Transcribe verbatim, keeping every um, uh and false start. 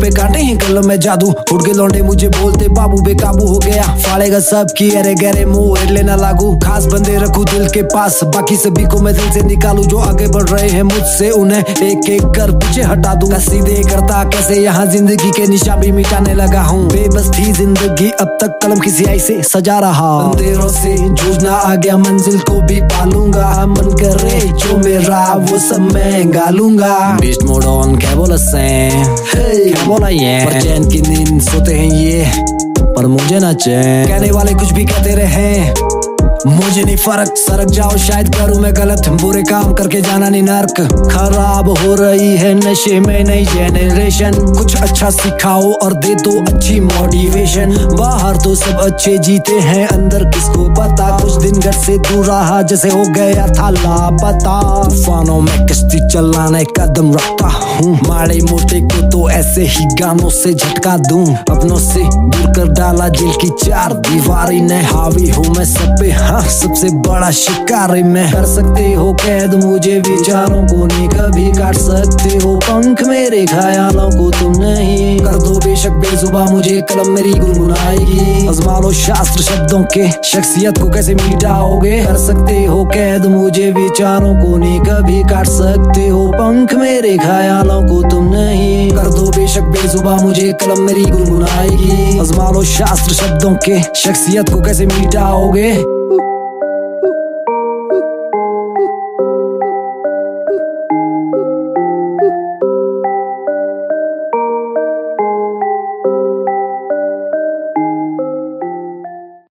पे काटे हैं कलम में जादू। उठ के लौंडे मुझे बोलते बाबू बेकाबू हो गया, फाड़ेगा सब की अरे गहरे मुंह लेना लागू। खास बंदे रखूं दिल के पास, बाकी सभी को मैं दिल से निकालू। जो आगे बढ़ रहे हैं मुझसे उन्हें एक एक कर पीछे हटा दूं। सीधे करता कैसे यहाँ जिंदगी के निशान भी मिटाने लगा हूँ। बेबस थी जिंदगी अब तक कलम किसी आई से सजा रहा। अंधेरों से जूझना आ गया, मंजिल को भी पालूंगा। मन करे जो मेरा वो सब मैं गालूंगा। बीस्ट मोड ऑन क्या बोला से क्या बोला ये, पर चैन की नींद सोते हैं ये, पर मुझे ना चैन। कहने वाले कुछ भी कहते रहे मुझे नहीं फर्क, सरक जाओ शायद करूं मैं गलत। बुरे काम करके जाना नहीं नर्क। खराब हो रही है नशे में नई जेनरेशन, कुछ अच्छा सिखाओ और दे दो अच्छी मोटिवेशन। बाहर तो सब अच्छे जीते हैं, अंदर किसको पता। कुछ दिन घर से दूर रहा जैसे हो गया था लापता। तूफानों में कश्ती चलाने कदम रखता हूँ, माड़े मोटे को तो ऐसे ही गानों से झटका दूं। अपनों से दूर कर डाला जेल की चार दीवारी ने, हावी हूँ मैं सब पे हाँ सबसे बड़ा शिकारी मैं। कर सकते हो कैद मुझे विचारों को, नहीं कभी काट सकते हो पंख मेरे ख्यालों को तुम नहीं। कर दो बेशक बेजुबान मुझे कलम मेरी गुनगुनाएगी। आजमा लो शास्त्र शब्दों के, शख्सियत को कैसे मिटाओगे। कर सकते हो कैद मुझे विचारों को, नहीं कभी काट सकते हो पंख मेरे ख्यालों को तुम नहीं। कर दो बेशक बेजुबान मुझे कलम मेरी गुनगुनाएगी। आजमा लो शास्त्र शब्दों के, शख्सियत को कैसे मिटाओगे।